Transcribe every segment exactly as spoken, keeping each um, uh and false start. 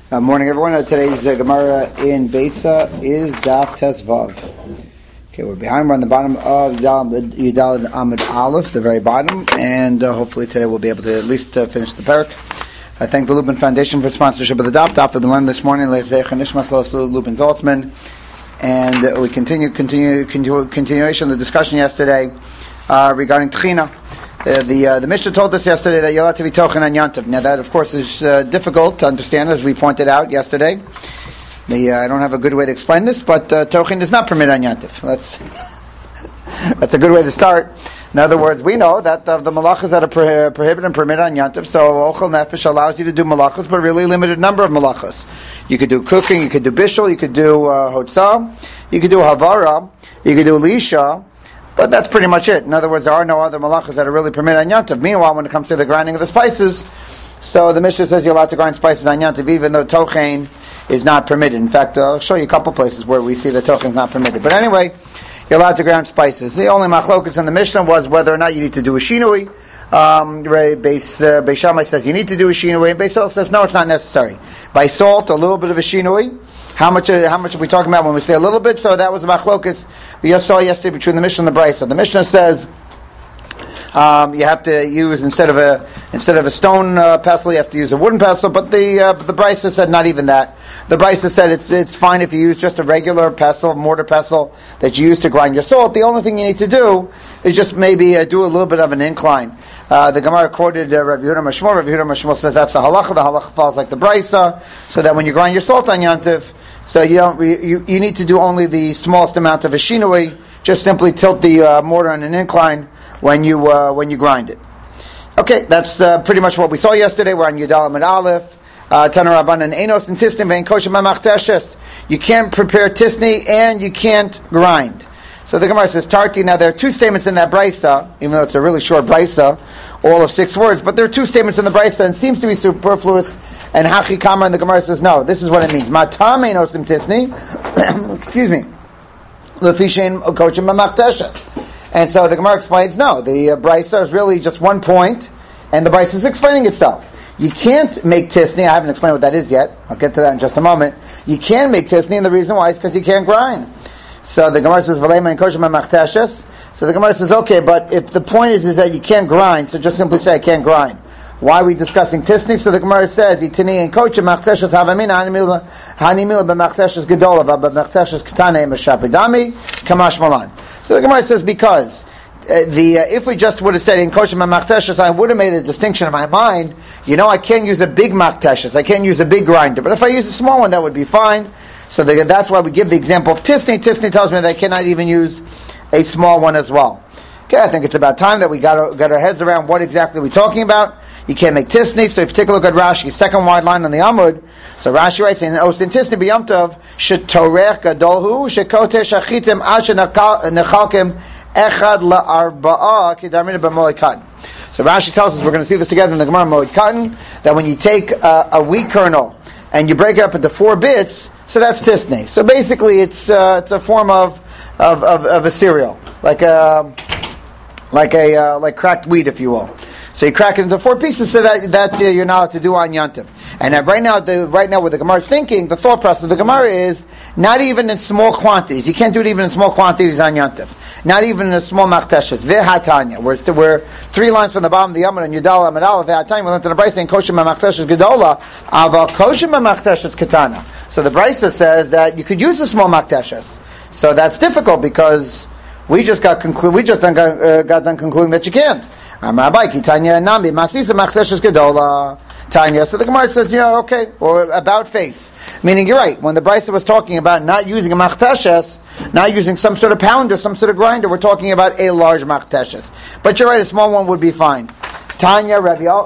Good morning, everyone. Uh, today's uh, Gemara in Beitza is Daf Tes Vav. Okay, we're behind. We're on the bottom of Yudal Amud Aleph, the very bottom, and uh, hopefully today we'll be able to at least uh, finish the parak. I thank the Lubin Foundation for sponsorship of the Daf. Daf we've been learning this morning. Lubin Zaltzman, and uh, we continue, continue, continue, continuation of the discussion yesterday uh, regarding Tchina. Uh, the uh, the Mishnah told us yesterday that you're allowed to be tochen on Yantav. Now that, of course, is uh, difficult to understand, as we pointed out yesterday. The, uh, I don't have a good way to explain this, but uh, tochen is not permitted on Yantav. That's that's a good way to start. In other words, we know that of the malachas that are pro- prohibited and permitted on Yantav, so Ochel Nefesh allows you to do malachas, but a really limited number of malachas. You could do cooking, you could do bishul, you could do uh, hotzah, you could do havara, you could do lisha. But that's pretty much it. In other words, there are no other malachas that are really permitted on Yantav. Meanwhile, when it comes to the grinding of the spices, so the Mishnah says you're allowed to grind spices on Yantav, even though tochen is not permitted. In fact, I'll show you a couple places where we see that tochen is not permitted. But anyway, you're allowed to grind spices. The only machlokas in the Mishnah was whether or not you need to do a shinui. Um, Beis uh, Beis Shammai says you need to do a shinui, and Beis Hillel says no, it's not necessary. By salt, a little bit of a shinui. How much? Uh, how much are we talking about when we say a little bit? So that was a machlokas we just saw yesterday between the Mishnah and the Brisa. The Mishnah says um, you have to use instead of a instead of a stone uh, pestle, you have to use a wooden pestle. But the uh, the Brisa said not even that. The Brisa said it's it's fine if you use just a regular pestle, mortar pestle that you use to grind your salt. The only thing you need to do is just maybe uh, do a little bit of an incline. Uh, the Gemara quoted uh, Rav Yehuda Mashmol. Rav Yehuda Mashmol says that's the halacha. The halacha falls like the Brisa, so that when you grind your salt on Yantiv, so you don't you, you need to do only the smallest amount of a shinui. Just simply tilt the uh, mortar on an incline when you uh, when you grind it. Okay, that's uh, pretty much what we saw yesterday. We're on Yudal Amud Aleph. Tana Rabbanan Enos and Tisni vein kosher mamachteshes. You can't prepare tisni and you can't grind. So the Gemara says tarti. Now there are two statements in that brisa, even though it's a really short brisa, all of six words. But there are two statements in the brisa, and it seems to be superfluous. And hachi kama, and the Gemara says no. This is what it means. Matam enos and tisni. Excuse me. Lefishin kosher mamachteshes. And so the Gemara explains no. The uh, brisa is really just one point, and the brisa is explaining itself. You can't make tisni. I haven't explained what that is yet. I'll get to that in just a moment. You can make tisni, and the reason why is because you can't grind. So the Gemara says, "V'leima and kosher mamachteshes." So the Gemara says, "Okay, but if the point is is that you can't grind, so just simply say I can't grind. Why are we discussing tisni?" So the Gemara says, "Itini and kosher mamachteshes havamina hanimila hanimila b'machteshes gedola v'b'machteshes katane mashapidami kamash malan." So the Gemara says because. Uh, the uh, if we just would have said in kosher machteshes, I would have made a distinction in my mind. You know, I can't use a big machteshes. I can't use a big grinder. But if I use a small one, that would be fine. So the, that's why we give the example of tisni. Tisni tells me that I cannot even use a small one as well. Okay, I think it's about time that we got our, got our heads around what exactly we're talking about. You can't make tisni. So if you take a look at Rashi, second wide line on the Amud. So Rashi writes in Ostin tisni b'yamtov shetorech gadolhu shekote shachitim asher nechalkim. Echad la'arba'a kidarmina b'moed cotton. So Rashi tells us, we're going to see this together in the Gemara Moed Cotton, that when you take a, a wheat kernel and you break it up into four bits, so that's tisnei. So basically, it's uh, it's a form of of, of of a cereal, like a like a uh, like cracked wheat, if you will. So you crack it into four pieces, so that that uh, you're not allowed to do on Yantiv. And uh, right now, the right now, what the Gemara is thinking, the thought process of the Gemara is not even in small quantities. You can't do it even in small quantities on Yantiv. Not even in a small machteshes. Ve'hatanya. We're, we're three lines from the bottom of the Yamud and Yudal Amud Aleph. Ve'hatanya. We learned in the Brisa in kosher machteshes gedola. Aval kosher machteshes katana. So the Brisa says that you could use the small machteshes. So that's difficult because we just got conclu- We just done got, uh, got done concluding that you can't. Am Rabbi Kitanya Nami Masisa machteshes gedola. Tanya. So the Gemara says, yeah, okay, or about face. Meaning, you're right. When the Brisa was talking about not using a machteshes, not using some sort of pounder, some sort of grinder, we're talking about a large machteshes. But you're right, a small one would be fine. Tanya,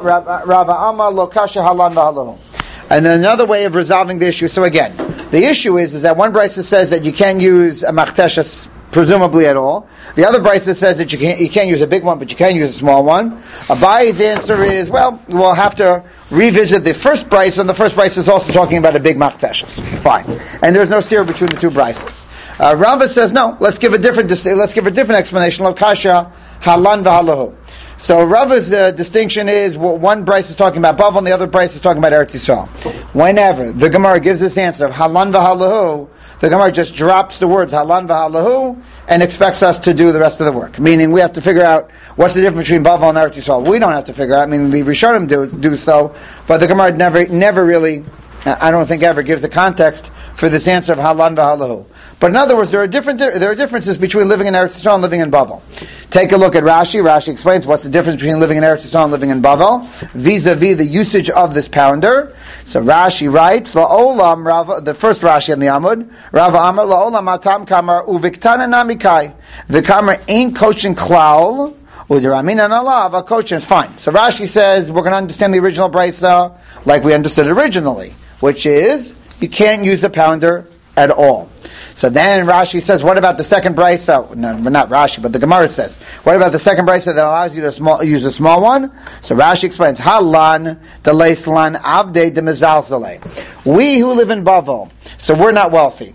Rava Amma, Lokasha Halan V'Halahu. And then another way of resolving the issue. So again, the issue is, is that one Brisa says that you can't use a machteshes presumably at all. The other Brisa says that you can't you can't use a big one, but you can use a small one. Abayi's answer is, well, we'll have to revisit the first Brisa, and the first Brisa is also talking about a big machteshes. Fine, and there's no steer between the two Brisas. Uh, Rava says no. Let's give a different let's give a different explanation. Lokasha halan v'halahu. So Rava's uh, distinction is well, one Bryce is talking about Bavel and the other Bryce is talking about Eretz Yisrael. Whenever the Gemara gives this answer of Halan v'Halahu, the Gemara just drops the words Halan v'Halahu and expects us to do the rest of the work. Meaning we have to figure out what's the difference between Bavel and Eretz Yisrael. We don't have to figure out. I mean, the Rishonim do, do so, but the Gemara never, never really, I don't think ever gives the context for this answer of Halan v'Halahu. But in other words, there are different there are differences between living in Eretz Yisrael and living in Bavel. Take a look at Rashi. Rashi explains what's the difference between living in Eretz Yisrael and living in Bavel, vis-a-vis the usage of this pounder. So Rashi writes, "La'olam Rava," the first Rashi in the Amud, Rava Amar la'olam atam kamar uviktana namikai v'kamar ain't koshin klal u'deramina nalav koshin. It's fine. So Rashi says we're going to understand the original brayso like we understood it originally, which is you can't use a pounder at all. So then Rashi says, what about the second brayso? No, not Rashi, but the Gemara says, what about the second brayso that allows you to small, use a small one? So Rashi explains, Halan the leislan avde de mezalzale. We who live in Bavel, so we're not wealthy.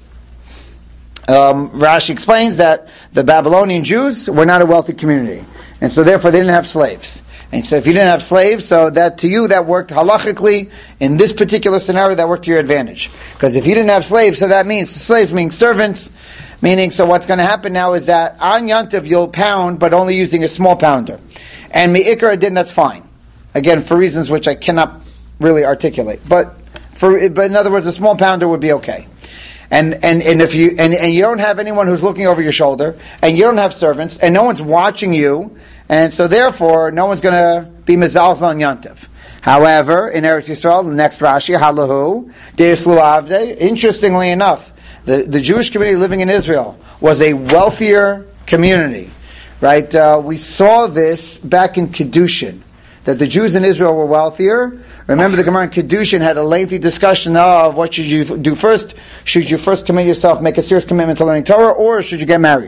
Um, Rashi explains that the Babylonian Jews were not a wealthy community, and so therefore they didn't have slaves. And so if you didn't have slaves, so that to you that worked halachically in this particular scenario, that worked to your advantage. Because if you didn't have slaves, so that means slaves meaning servants, meaning so what's going to happen now is that on Yantiv you'll pound, but only using a small pounder. And me'ikar adin, that's fine. Again, for reasons which I cannot really articulate. But for but in other words, a small pounder would be okay. And and, and if you and, and you don't have anyone who's looking over your shoulder, and you don't have servants, and no one's watching you. And so therefore, no one's going to be mezalzel on Yantiv. However, in Eretz Yisrael, the next Rashi, Halahu, Deislu Avde, interestingly enough, the, the Jewish community living in Israel was a wealthier community. Right? Uh, we saw this back in Kedushin, that the Jews in Israel were wealthier. Remember the Gemara in Kedushin had a lengthy discussion of what should you do first. Should you first commit yourself, make a serious commitment to learning Torah, or should you get married?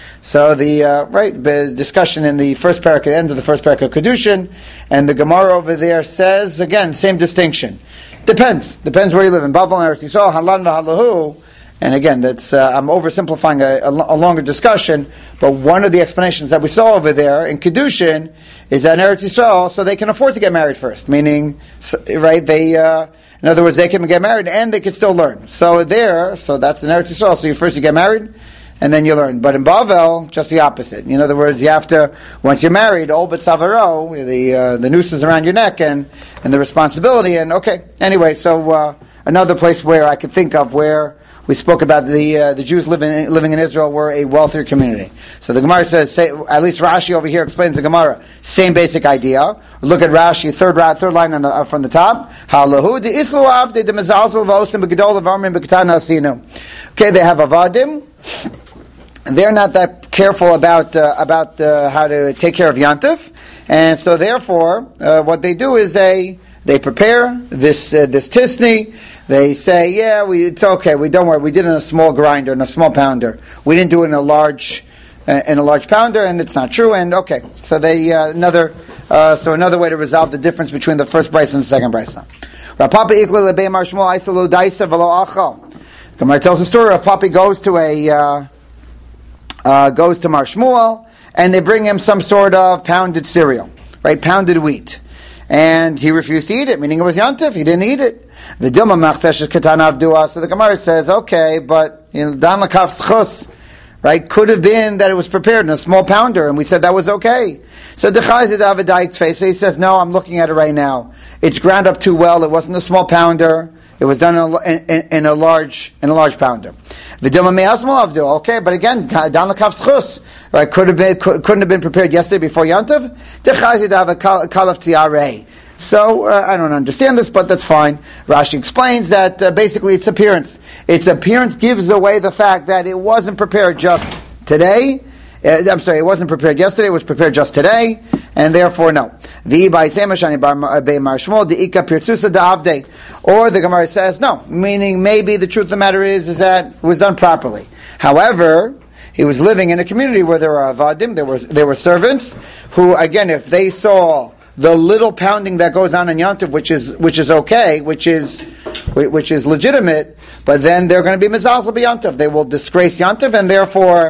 So the uh, right the discussion in the first parak, the end of the first parak of Kedushin, and the Gemara over there says again same distinction. Depends, depends where you live in Bavel and Eretz Yisrael, Halan v'Halahu, and again that's uh, I'm oversimplifying a, a, a longer discussion. But one of the explanations that we saw over there in Kedushin is that in Eretz Yisrael, so they can afford to get married first, meaning right they. Uh, in other words, they can get married and they can still learn. So there, so that's in Eretz Yisrael. So you first you get married. And then you learn. But in Bavel, just the opposite. In other words, you have to, once you're married, ol bet savaro, the uh, the noose is around your neck and, and the responsibility. And okay, anyway, so uh, another place where I could think of where we spoke about the uh, the Jews living living in Israel were a wealthier community. So the Gemara says, say, at least Rashi over here explains the Gemara, same basic idea. Look at Rashi, third third line on the, uh, from the top. Halahu de islu avde de mezalzel v'osim b'gedol v'armin b'ketana asinu. Okay, they have avadim. They're not that careful about uh, about uh, how to take care of Yantiv, and so therefore, uh, what they do is they they prepare this uh, this tisni. They say, yeah, we, it's okay. We don't worry. We did it in a small grinder, in a small pounder. We didn't do it in a large uh, in a large pounder, and it's not true. And okay, so they uh, another uh, so another way to resolve the difference between the first price and the second price. Rapapa ikla lebei marshmo aisalu daisa v'lo achal. Gemara tells the story of Papi goes to a. Uh, Uh, goes to Mar Shmuel, and they bring him some sort of pounded cereal, right? Pounded wheat. And he refused to eat it, meaning it was Yantif, he didn't eat it. So the Gemara says, okay, but, you know, Dan Lakaf Schus, right, could have been that it was prepared in a small pounder, and we said that was okay. So he says, no, I'm looking at it right now. It's ground up too well, it wasn't a small pounder. It was done in a, in, in a large in a large pounder. Okay, but again, dan l'kaf schus, right? Could have been could, couldn't have been prepared yesterday before Yantiv. So uh, I don't understand this, but that's fine. Rashi explains that uh, basically its appearance, its appearance gives away the fact that it wasn't prepared just today. Uh, I'm sorry, it wasn't prepared yesterday, it was prepared just today, and therefore no. Or the Gemara says no, meaning maybe the truth of the matter is, is that it was done properly. However, he was living in a community where there were avadim, there were, there were servants, who again, if they saw the little pounding that goes on in Yantiv, which is which is okay, which is which is legitimate, but then they're going to be mezalzel b'Yantiv. They will disgrace Yantiv, and therefore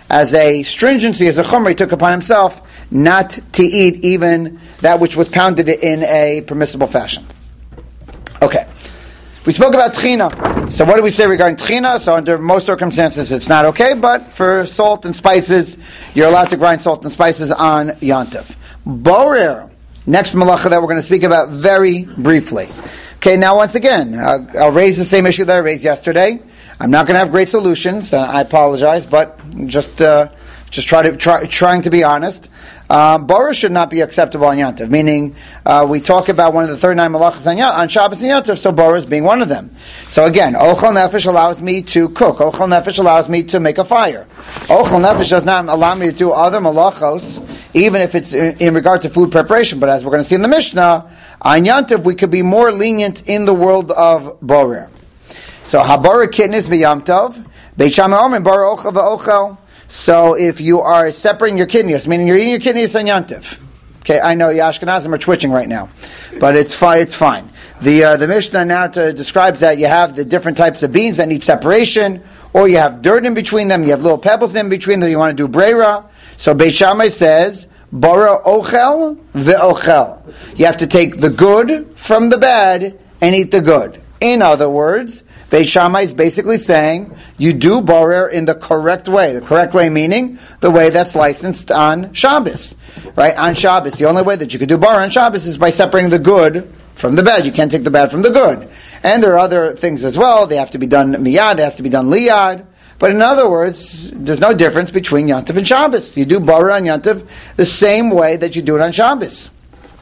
as a stringency, as a chumrah, he took upon himself not to eat even that which was pounded in a permissible fashion. Okay. We spoke about tchina. So what do we say regarding tchina? So under most circumstances it's not okay, but for salt and spices, you're allowed to grind salt and spices on Yontif. Borer, next malacha that we're going to speak about very briefly. Okay, now once again, uh, I'll raise the same issue that I raised yesterday. I'm not going to have great solutions, and I apologize, but just uh, just try to try, trying to be honest. Uh, Borer should not be acceptable on Yontif, meaning uh, we talk about one of the thirty-nine malachas on, on Shabbos and Yontif, so Borer is being one of them. So again, Ochel Nefesh allows me to cook. Ochel Nefesh allows me to make a fire. Ochel Nefesh does not allow me to do other malachos, even if it's in, in regard to food preparation. But as we're going to see in the Mishnah, on Yontif we could be more lenient in the world of Borer. So Haborer Kitnis B'Yom Tov, Beit Shammai Omer Borer Ochel V'Ochel. So if you are separating your kidneys, meaning you're eating your kidneys on Yontif. Okay, I know the Ashkenazim are twitching right now, but it's fine. It's fine. The uh, the Mishnah now to, describes that you have the different types of beans that need separation, or you have dirt in between them, you have little pebbles in between them. You want to do breira. So Beit Shammai says Borer Ochel V'Ochel. You have to take the good from the bad and eat the good. In other words, Beit Shammai is basically saying you do borer in the correct way. The correct way meaning the way that's licensed on Shabbos. Right? On Shabbos. The only way that you could do borer on Shabbos is by separating the good from the bad. You can't take the bad from the good. And there are other things as well. They have to be done miyad, they have to be done liyad. But in other words, there's no difference between Yontif and Shabbos. You do borer on Yontif the same way that you do it on Shabbos.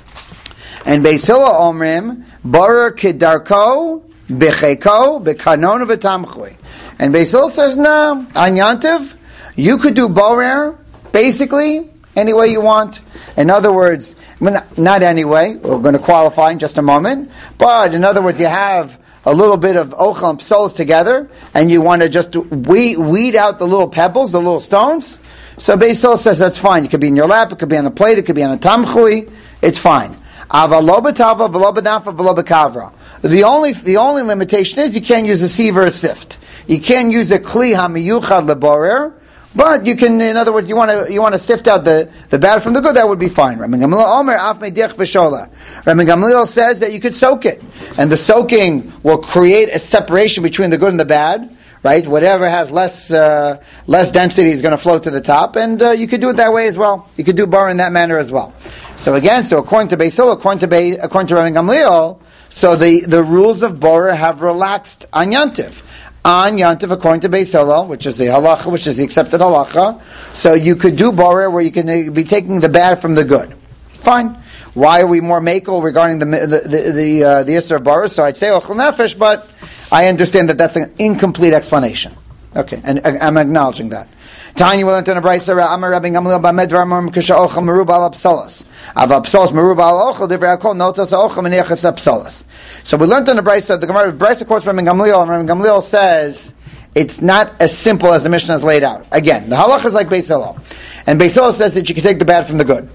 And Beis Hillel Omrim, borer kidarko B'cheko, b'kanon v'tamchui. And Beis Hillel says, no, on Yontif, you could do borer, basically, any way you want. In other words, not any way, we're going to qualify in just a moment, but in other words, you have a little bit of ochel and psolos together, and you want to just weed, weed out the little pebbles, the little stones. So Beis Hillel says that's fine. It could be in your lap, it could be on a plate, it could be on a tamchui, it's fine. Ava lo b'tava, v'lo b'nafa, v'lo b'kavra. The only the only limitation is you can't use a sieve or a sift. You can't use a kli hamiyuchad leborer, but you can. In other words, you want to you want to sift out the, the bad from the good. That would be fine. Rabbi Gamliel Omer af meidich v'shola. Rabbi Gamliel says that you could soak it, and the soaking will create a separation between the good and the bad. Right, whatever has less uh, less density is going to float to the top, and uh, you could do it that way as well. You could do bar in that manner as well. So again, so according to Beis Hillel, according to Be, according to Rabbi Gamliel. So the, the rules of borer have relaxed on Yontif. On Yontif, according to Beis Hillel, which is the halacha, which is the accepted halacha, so you could do borer where you can be taking the bad from the good. Fine. Why are we more makel regarding the the the the, uh, the issur of borer? So I'd say ochel nefesh, but I understand that that's an incomplete explanation. Okay, and I'm acknowledging that. Tanya will enter a brayso. Amar Rabbi Gamliel b'medvar amar kisha ochel meruba al psolos. Av psolos meruba al ochel divrei akol notos ochel meniachas psolos. So we learned in the brayso. The Gemara brayso quotes from Rabbi Gamliel, and Rabbi Gamliel says it's not as simple as the Mishnah has laid out. Again, the halacha is like Beis Hillel, and Beis Hillel says that you can take the bad from the good.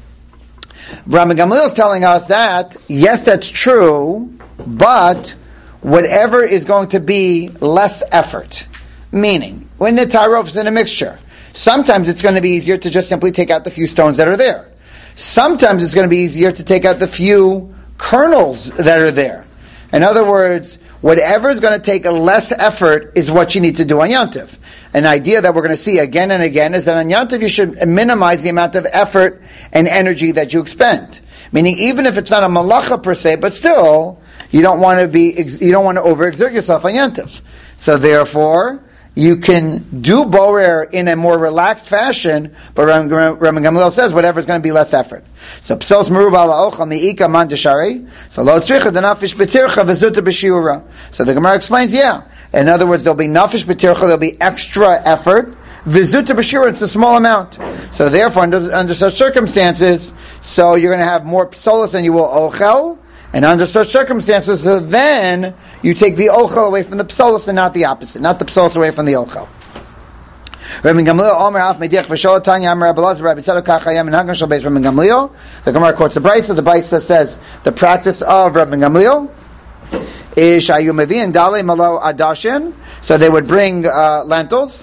Rabbi Gamliel is telling us that yes, that's true, but whatever is going to be less effort, meaning. When the tarov is in a mixture, sometimes it's going to be easier to just simply take out the few stones that are there. Sometimes it's going to be easier to take out the few kernels that are there. In other words, whatever is going to take a less effort is what you need to do on Yontif. An idea that we're going to see again and again is that on Yontif you should minimize the amount of effort and energy that you expend. Meaning, even if it's not a malacha per se, but still, you don't want to be, you don't want to overexert yourself on Yontif. So therefore, you can do borer in a more relaxed fashion, but Rabbi Gamliel says whatever is going to be less effort. So psos meruba ala ochel miika man deshari. So lo tzricha denafish betircha v'zuta b'shiura. So the Gemara explains, yeah. In other words, there'll be nafish betircha, there'll be extra effort. V'zuta b'shiura, it's a small amount. So therefore, under, under such circumstances, so you're going to have more psolos than you will ochel. And under such circumstances, so then you take the ochel away from the psolos and not the opposite, not the psolos away from the ochel. Rabbi Gamliel Omer Af Mediach V'Shol Tanya Amar Rabbi Elazar Rabbi Tzadok Kachayam and Hagan Shal Beis Rabbi Gamliel. The Gemara quotes the Brisa. The Brisa says the practice of Rabbi Gamliel is Shayu Mevi and Dale Malo Adashin. So they would bring uh, lentils.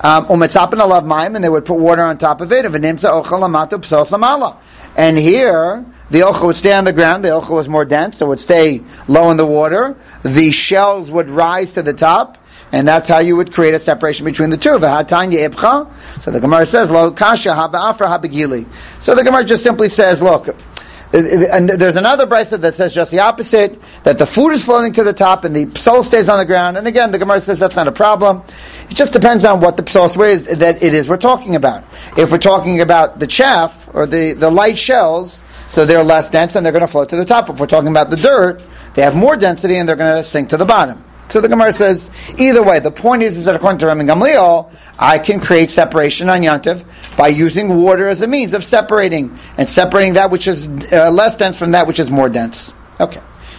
Um, umetzapen alav mayim, and they would put water on top of it. V'nimsa ochel lamatu psos lamala. And here, the ochel would stay on the ground. The ochel was more dense, so it would stay low in the water. The shells would rise to the top, and that's how you would create a separation between the two. V'hatanya ibcha. So the Gemara says, lo kasha haba-afra haba-gili. So the Gemara just simply says, look, and there's another brisa that says just the opposite, that the food is floating to the top and the psol stays on the ground. And again, the Gemara says that's not a problem. It just depends on what the psol is that it is we're talking about. If we're talking about the chaff or the, the light shells, so they're less dense and they're going to float to the top. If we're talking about the dirt, they have more density and they're going to sink to the bottom. So the Gemara says, either way, the point is, is that according to Rabbi Gamliel, I can create separation on Yantiv by using water as a means of separating, and separating that which is uh, less dense from that which is more dense. Okay.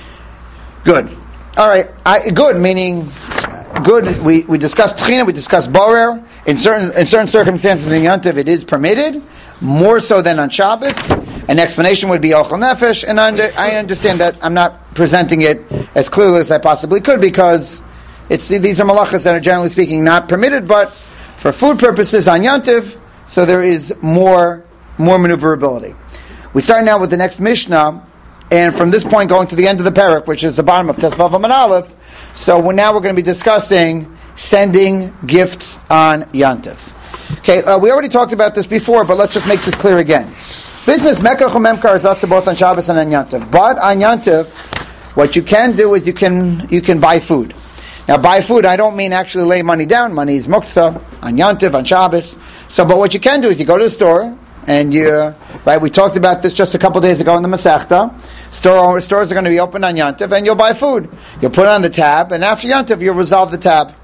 Good. All right. I, good, meaning, uh, good, we, we discussed Tchina, we discussed Borer. In certain, in certain circumstances in Yantiv, it is permitted, more so than on Shabbos. An explanation would be Ochel Nefesh, and under, I understand that I'm not presenting it as clearly as I possibly could, because it's these are malachas that are generally speaking not permitted, but for food purposes on Yantiv, so there is more more maneuverability. We start now with the next Mishnah, and from this point going to the end of the parak, which is the bottom of Tesvav Amud Aleph. So we're, now we're going to be discussing sending gifts on Yantiv. Okay, uh, we already talked about this before, but let's just make this clear again. Business Mekach or Memkar is also both on Shabbos and on Yantiv. But on Yantiv, what you can do is you can you can buy food. Now, buy food, I don't mean actually lay money down. Money is muksa on Yantiv, on Shabbos. So, but what you can do is you go to the store and you, right? We talked about this just a couple days ago in the Masechta. Store stores are going to be open on Yantiv, and you'll buy food. You'll put it on the tab, and after Yantiv, you'll resolve the tab.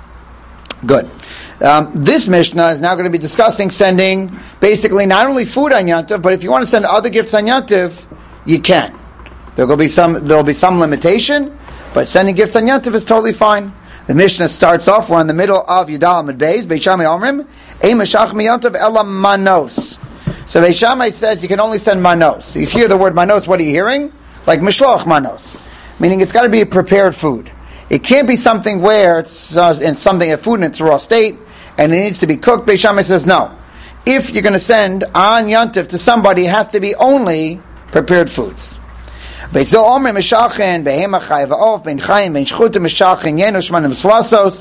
Good. Um, this Mishnah is now going to be discussing sending basically not only food on Yantiv, but if you want to send other gifts on Yantiv, you can. There will be some. There will be some limitation, but sending gifts on Yantiv is totally fine. The Mishnah starts off. We're in the middle of Yudal Amud Beis. Beit Shammai Omrim, Ein mashach miyantiv ela manos. So Beit Shammai says you can only send manos. You hear the word manos. What are you hearing? Like mishloach manos, meaning it's got to be a prepared food. It can't be something where it's uh, in something a food in its raw state and it needs to be cooked. Beit Shammai says no. If you're going to send on Yantiv to somebody, it has to be only prepared foods. Beit Zil Omer Meshachen Behema Chai Va'of Ben Chaim Ben Shchuta Meshachen Yeno Shmanim Slasos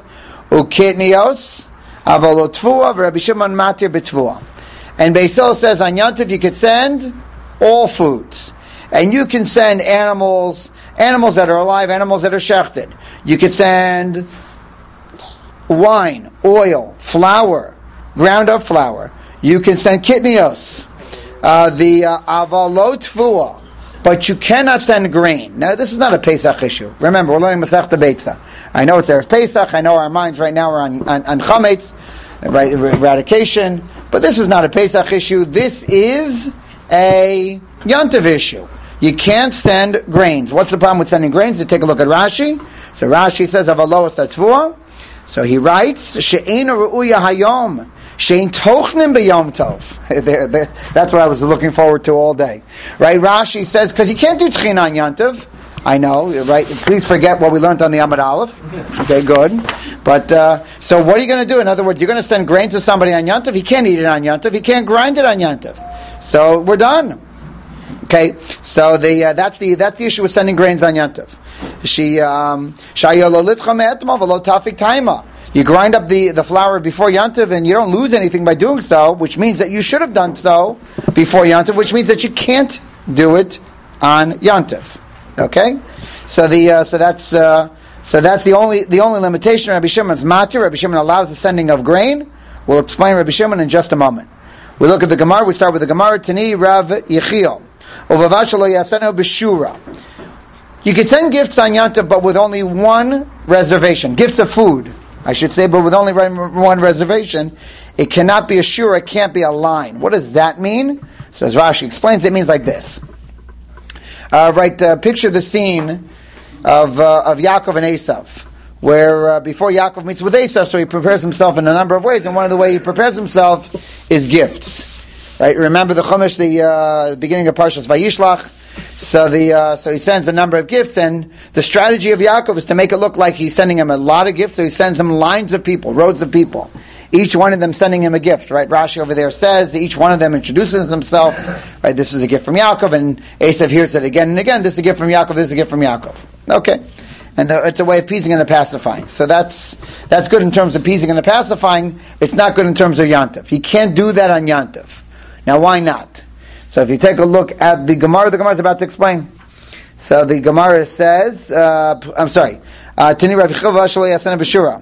Ukitnios Avalo Tvua Rabbi Shimon Matir B'Tvua. And Beit Zil says on Yantiv you could send all foods, and you can send animals, animals that are alive, animals that are shechted. You could send wine, oil, flour, ground up flour. You can send kitnios, uh, the uh, avalot tvua, but you cannot send grain. Now, this is not a Pesach issue. Remember, we're learning Masechta Beitza. I know it's there Pesach. I know our minds right now are on, on, on chametz, right, eradication, but this is not a Pesach issue. This is a Yantiv issue. You can't send grains. What's the problem with sending grains? To take a look at Rashi. So Rashi says, "Avalos tatzvua." So he writes, "She'ein ru'uya hayom, she'ein tochnim b'yom tov." That's what I was looking forward to all day. Right? Rashi says, because you can't do tchina on Yantiv. I know, right? Please forget what we learned on the Amud Aleph. Okay, good. But, uh, so what are you going to do? In other words, you're going to send grain to somebody on Yantiv. He can't eat it on Yantiv. He can't grind it on Yantiv. So we're done. Okay, so the uh, that's the that's the issue with sending grains on Yantiv. She um, you grind up the, the flour before Yantiv, and you don't lose anything by doing so, which means that you should have done so before Yantiv, which means that you can't do it on Yantiv. Okay, so the uh, so that's uh, so that's the only the only limitation. Rabbi Shimon's matir. Rabbi Shimon allows the sending of grain. We'll explain Rabbi Shimon in just a moment. We look at the Gemara. We start with the Gemara. Tani Rav Yechiel. You could send gifts on Yantiv, but with only one reservation. Gifts of food, I should say, but with only one reservation. It cannot be a shura, it can't be a line. What does that mean? So as Rashi explains, it means like this. Uh, right, uh, picture the scene of uh, of Yaakov and Esav, where uh, before Yaakov meets with Esav, so he prepares himself in a number of ways, and one of the ways he prepares himself is gifts. Right, remember the Chumash, the uh, beginning of Parshas Vayishlach. So the uh, so he sends a number of gifts, and the strategy of Yaakov is to make it look like he's sending him a lot of gifts. So he sends him lines of people, rows of people. each one of them sending him a gift, right? Rashi over there says each one of them introduces himself, right? This is a gift from Yaakov, and Esav hears it again and again. This is a gift from Yaakov. This is a gift from Yaakov. Okay, and uh, it's a way of appeasing and pacifying. So that's that's good in terms of appeasing and pacifying. It's not good in terms of Yantiv. You can't do that on Yantiv. Now, why not? So if you take a look at the Gemara, the Gemara is about to explain. So the Gemara says, uh, I'm sorry, Tani Rav Chava Shlo Yasena B'Shura.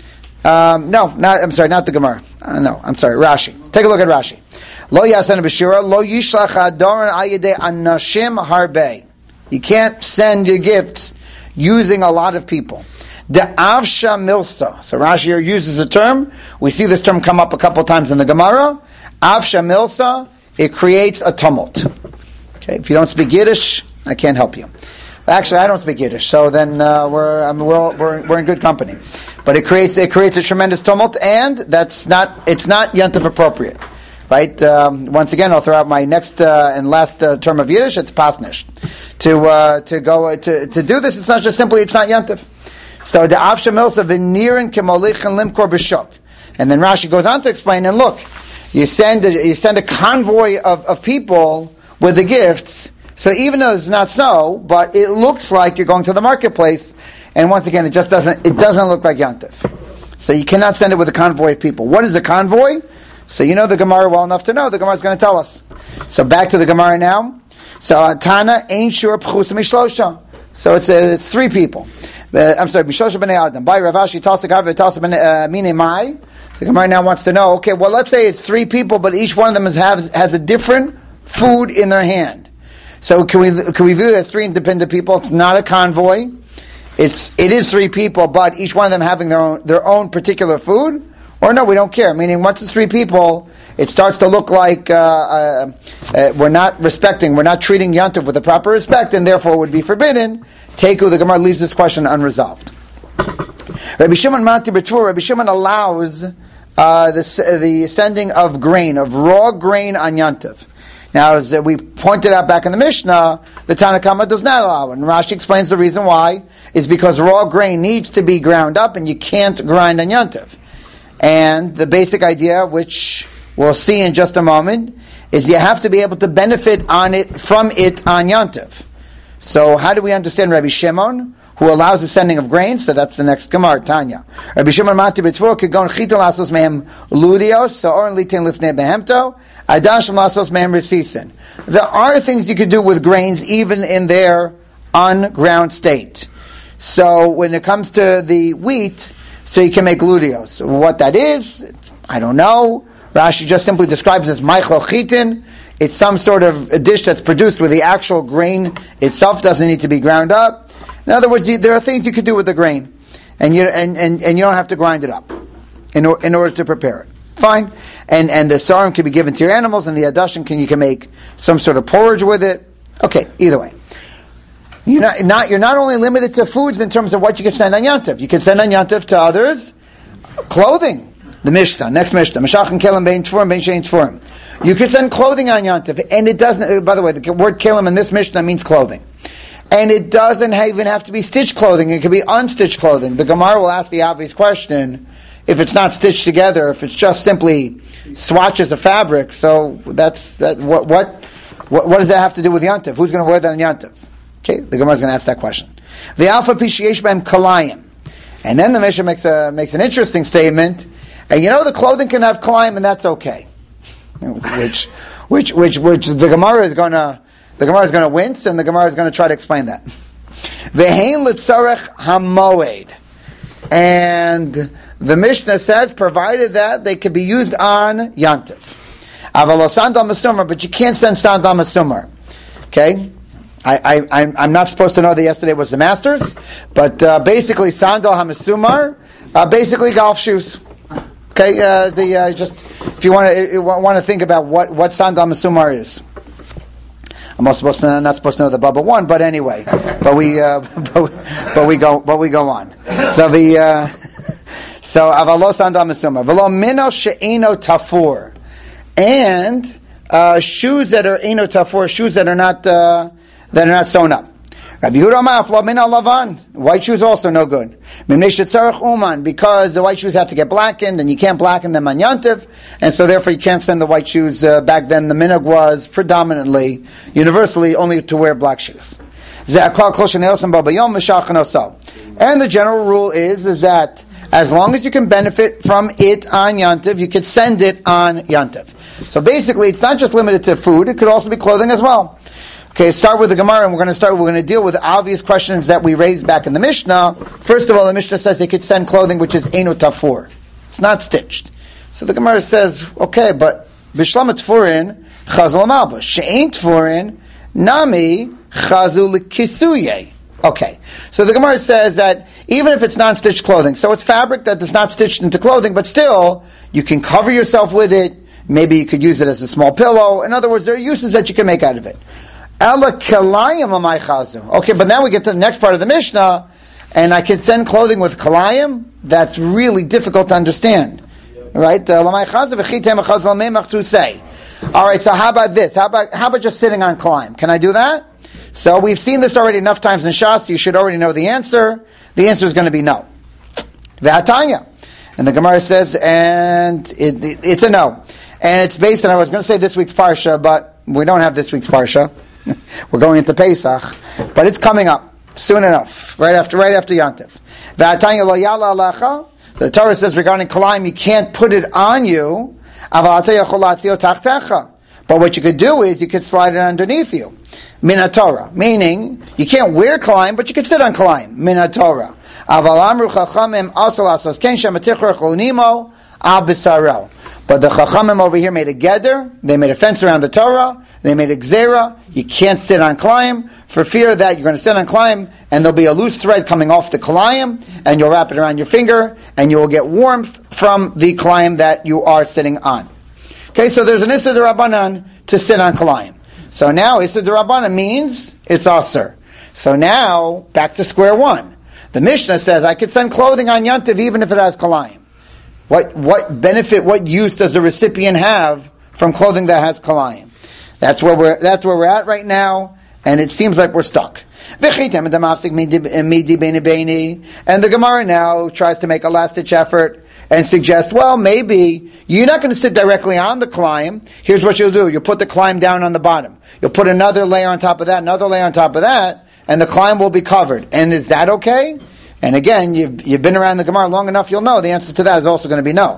Um, no, not. I'm sorry, not the Gemara. Uh, no, I'm sorry. Rashi. Take a look at Rashi. Lo Yasena B'Shura. Lo Yishlach Adoran Ayidei Anashim Harbe. You can't send your gifts using a lot of people. De Avsha Milsa. So Rashi here uses a term. We see this term come up a couple times in the Gemara. Avsha Milsa. It creates a tumult. Okay, if you don't speak Yiddish, I can't help you. Actually, I don't speak Yiddish, so then uh, we're, I mean, we're, all, we're we're in good company. But it creates it creates a tremendous tumult, and that's not it's not Yantiv appropriate, right? Um, once again, I'll throw out my next uh, and last uh, term of Yiddish. It's pasnish. To uh, to go uh, to to do this, it's not just simply it's not Yantiv. So the avsha milsa v'nirin kemolich and limkor b'shok, and then Rashi goes on to explain. And look, you send a, you send a convoy of, of people with the gifts. So even though it's not so, but it looks like you're going to the marketplace, and once again, it just doesn't. It doesn't look like Yantif. So you cannot send it with a convoy of people. What is a convoy? So you know the Gemara well enough to know. The Gemara is going to tell us. So back to the Gemara now. So Tana ain't sure pchus mishlosha. So it's uh, it's three people. Uh, I'm sorry, mishlosha b'nei adam. By Ravashi Talsa Gav Talsa b'nei Mine Mai. The Gemara now wants to know. Okay, well let's say it's three people, but each one of them is, has has a different food in their hand. So can we can we view that as three independent people? It's not a convoy. It's it is three people, but each one of them having their own their own particular food. Or no, we don't care. Meaning, once it's three people, it starts to look like uh, uh, uh, we're not respecting, we're not treating Yantiv with the proper respect, and therefore would be forbidden. Teku, the Gemara leaves this question unresolved. Rabbi Shimon Manti B'Tzvur, Rabbi Shimon allows uh, the the sending of grain, of raw grain on Yantiv. Now, as we pointed out back in the Mishnah, the Tanna Kama does not allow it. And Rashi explains the reason why is because raw grain needs to be ground up, and you can't grind on Yantiv. And the basic idea, which we'll see in just a moment, is you have to be able to benefit on it from it on Yantiv. So, how do we understand Rabbi Shimon, who allows the sending of grain? So that's the next Gemara, Tanya. Rabbi Shimon Mati B'Tzvur Kegon Chitel Asos Mehem Ludios So Oren Litin Lifnei Behemto Adash Asos Mehem Resisen. There are things you could do with grains even in their unground state. So when it comes to the wheat, so you can make ludios. What that is, I don't know. Rashi just simply describes it as Meichel Chitin. It's some sort of a dish that's produced where the actual grain itself doesn't need to be ground up. In other words, there are things you could do with the grain, and you and, and, and you don't have to grind it up in, or, in order to prepare it. Fine, and and the sarim can be given to your animals, and the adashin can you can make some sort of porridge with it. Okay, either way, you're not, not you're not only limited to foods in terms of what you can send on Yantiv. You can send on Yantiv to others clothing. The Mishnah, next Mishnah, Mashach and Kelim bein Tfurim bein Shein Tfurim. You can send clothing on Yantiv, and it doesn't. By the way, the word Kelim in this Mishnah means clothing. And it doesn't even have to be stitched clothing. It could be unstitched clothing. The Gemara will ask the obvious question, if it's not stitched together, if it's just simply swatches of fabric, so that's, that. What, what, what, what does that have to do with Yantiv? Who's going to wear that on Yantiv? Okay, the Gemara is going to ask that question. The alpha pishiyesh b'hem kalayim. And then the Mishnah makes a, makes an interesting statement, and you know the clothing can have kalayim, and that's okay. Which, which, which, which the Gemara is going to, The Gemara is going to wince, and the Gemara is going to try to explain that. Ve'hein litzarech hamoed, and the Mishnah says, provided that they could be used on Yantiv. Avalo sandal masumar, but you can't send sandal masumar. Okay, I, I, I'm, I'm not supposed to know that yesterday was the Masters, but uh, basically sandal hamasumar, uh, basically golf shoes. Okay, uh, the uh, just if you want to want to think about what what sandal masumar is. I'm not supposed to not supposed to know the Bubba one, but anyway, but we uh, but, but we go but we go on. So the uh, so avalo sandal masumar velo mino she'eno tafur, and uh, shoes that are eno tafur, shoes that are not uh, that are not sewn up. Rabbi Yehuda Amar Flo Min Lavan. White shoes also no good. Because the white shoes have to get blackened, and you can't blacken them on Yantiv, and so therefore you can't send the white shoes. Uh, back then, the minhag was predominantly, universally, only to wear black shoes. And the general rule is is that as long as you can benefit from it on Yantiv, you can send it on Yantiv. So basically, it's not just limited to food; it could also be clothing as well. Okay, start with the Gemara, and we're going to start. We're going to deal with the obvious questions that we raised back in the Mishnah. First of all, the Mishnah says they could send clothing which is einu tafur; it's not stitched. So the Gemara says, okay, but bishlam tfurin chazul malbus she'ain tfurin nami chazul kisuye. Okay, so the Gemara says that even if it's non-stitched clothing, so it's fabric that is not stitched into clothing, but still you can cover yourself with it. Maybe you could use it as a small pillow. In other words, there are uses that you can make out of it. Okay, but now we get to the next part of the Mishnah, and I can send clothing with kalayim. That's really difficult to understand, right? All right. So how about this? How about how about just sitting on kalayim? Can I do that? So we've seen this already enough times in Shas. You should already know the answer. The answer is going to be no. V'atanya, and the Gemara says, and it, it, it's a no, and it's based on. I was going to say this week's parsha, but we don't have this week's parsha. We're going into Pesach, but it's coming up soon enough, right after right after Yantiv. The Torah says regarding kalayim, you can't put it on you, but what you could do is you could slide it underneath you. Min Torah, meaning you can't wear kalayim, but you could sit on kalayim. Min Torah. But the Chachamim over here made a geder, they made a fence around the Torah, they made a gzera, you can't sit on kalayim, for fear that you're going to sit on kalayim, and there'll be a loose thread coming off the kalayim, and you'll wrap it around your finger, and you will get warmth from the kalayim that you are sitting on. Okay, so there's an Issa D'Rabbanan to sit on kalayim. So now Issa D'Rabbanan means it's Aser. So now, back to square one. The Mishnah says, I could send clothing on Yantiv even if it has kalayim. What what benefit, what use does the recipient have from clothing that has kalayim? That's where we're that's where we're at right now, and it seems like we're stuck. And the Gemara now tries to make a last-ditch effort and suggest, well, maybe you're not going to sit directly on the kalayim. Here's what you'll do: you'll put the kalayim down on the bottom. You'll put another layer on top of that, another layer on top of that, and the kalayim will be covered. And is that okay? And again, you've, you've been around the Gemara long enough, you'll know the answer to that is also going to be no.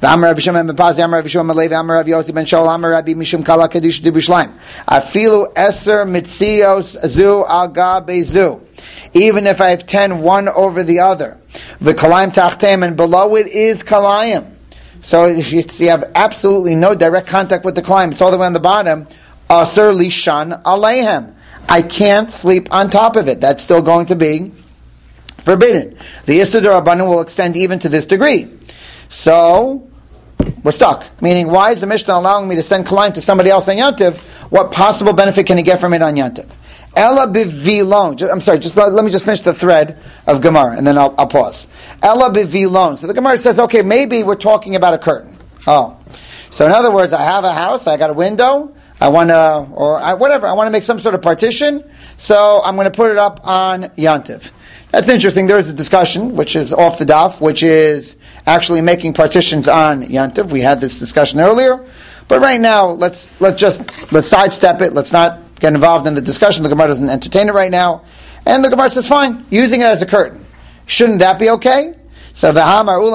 Even if I have ten, one over the other. And below it is kalayim. So if you have absolutely no direct contact with the kalayim, it's all the way on the bottom. Aser lishan aleihem. I can't sleep on top of it. That's still going to be forbidden. The Issa D'Rabbanan will extend even to this degree. So, we're stuck. Meaning, why is the Mishnah allowing me to send kalayim to somebody else on Yantiv? What possible benefit can he get from it on Yantiv? Ella bivilon. I'm sorry, just let, let me just finish the thread of Gemara, and then I'll, I'll pause. Ella bivilon. So the Gemara says, okay, maybe we're talking about a curtain. Oh. So in other words, I have a house, I got a window, I want to, or I, whatever, I want to make some sort of partition, so I'm going to put it up on Yantiv. That's interesting. There is a discussion, which is off the daf, which is actually making partitions on Yantiv. We had this discussion earlier. But right now, let's let's just, let's sidestep it. Let's not get involved in the discussion. The Gemara doesn't entertain it right now. And the Gemara says, fine, using it as a curtain. Shouldn't that be okay? So the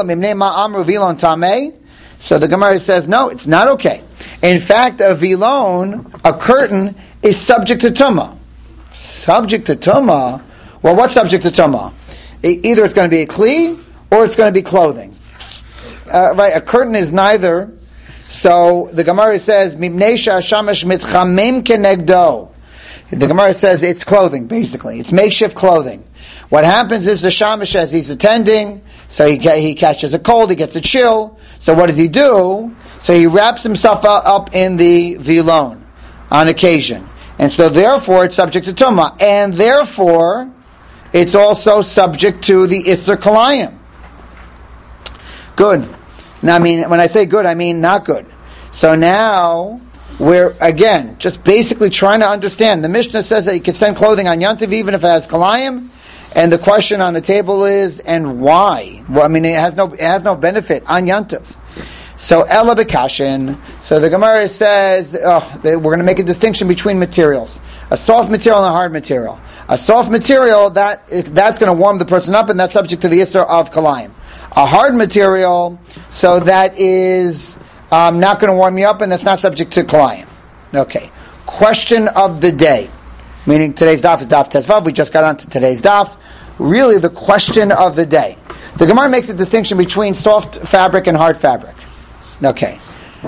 So the Gemara says, no, it's not okay. In fact, a vilon, a curtain, is subject to tumah. Subject to tumah? Well, what's subject to tumah? Either it's going to be a kli, or it's going to be clothing. Uh, right, a curtain is neither. So the Gemara says, Mimnesha shamash mitchamem kenegdo. The Gemara says it's clothing, basically. It's makeshift clothing. What happens is the shamash, as he's attending, so he he catches a cold, he gets a chill. So what does he do? So he wraps himself up in the vilon on occasion. And so therefore it's subject to tumah. And therefore it's also subject to the Isser Kalayim. Good. Now, I mean, when I say good, I mean not good. So now, we're, again, just basically trying to understand. The Mishnah says that you can send clothing on Yantiv even if it has Kalayim, and the question on the table is, and why? Well, I mean, it has no, it has no benefit on Yantiv. So, Ella Bekashin, so the Gemara says, oh, we're going to make a distinction between materials. A soft material and a hard material. A soft material, that that's going to warm the person up, and that's subject to the Isser of Kalayim. A hard material, so that is um, not going to warm you up, and that's not subject to Kalayim. Okay. Question of the day. Meaning today's daf is daf Tezvav. We just got on to today's daf. Really the question of the day. The Gemara makes a distinction between soft fabric and hard fabric. Okay.